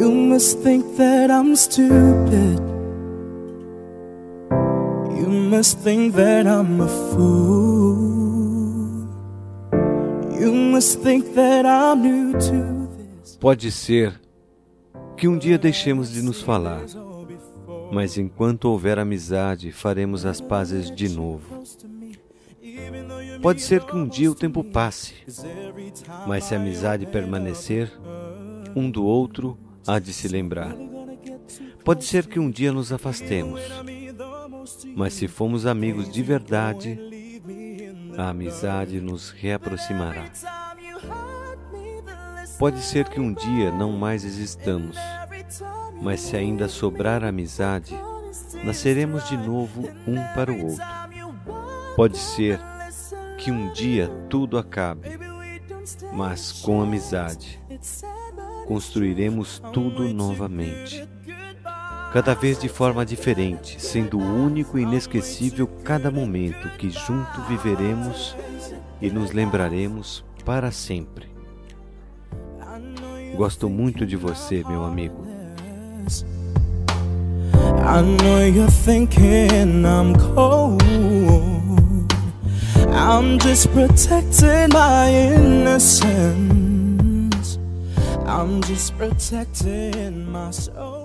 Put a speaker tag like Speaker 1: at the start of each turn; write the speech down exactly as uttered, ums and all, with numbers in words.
Speaker 1: You must think that I'm stupid. You must think that I'm a fool. You must think that I'm new to this.
Speaker 2: Pode ser que um dia deixemos de nos falar, mas enquanto houver amizade, faremos as pazes de novo. Pode ser que um dia o tempo passe, mas se a amizade permanecer, um do outro há de se lembrar. Pode ser que um dia nos afastemos, mas se formos amigos de verdade, a amizade nos reaproximará. Pode ser que um dia não mais existamos, mas se ainda sobrar amizade, nasceremos de novo um para o outro. Pode ser que um dia tudo acabe, mas com amizade construiremos tudo novamente, cada vez de forma diferente, sendo único e inesquecível cada momento que junto viveremos e nos lembraremos para sempre. Gosto muito de você, meu amigo.
Speaker 1: I know you're thinking I'm cold. I'm just protecting my innocence. I'm just protecting my soul.